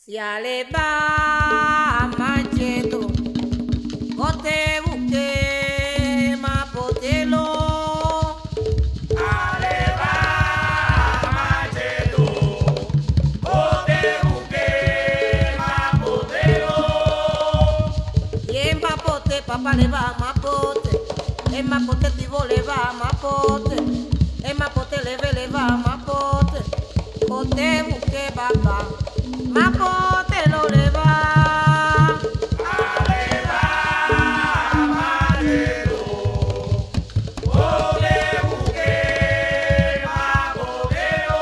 Si ale va manchendo, bote buque mapotelo. Ale va manchendo, bote buque mapotelo. Y en mapote papá le va mapote, en mapote tivo le va mapote, en mapote le va mapote, bote buque papá. Mapote lo le va. Ale va manchendo, bote buque mapotelo.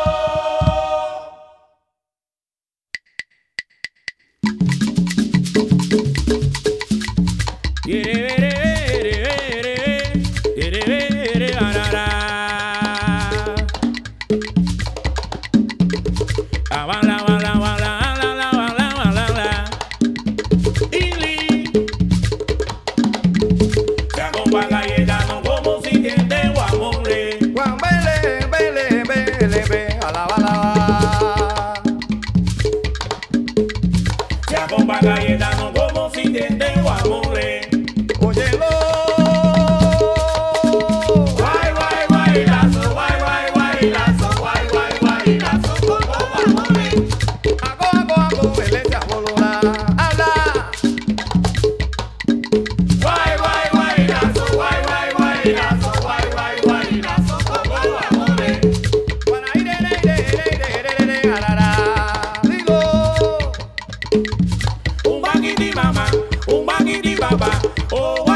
Se acompaña y ella no como si tiende guamole. Guambele, bele, bele, be, alaba, alaba. Se acompaña y ella no como si tiende guamole. Óyelo. Guay, guay, guaylazo, guay, guay, guaylazo, guay, guay, guaylazo, como guamole. Ago, ago, ago, bele, chabolora. Habla. Guay, guay, guaylazo, guay, guay, guaylazo, guay, guay, guaylazo, como guamole. Para ir, arara. Digo. Un baguiti mamá, un baguiti papá, oh.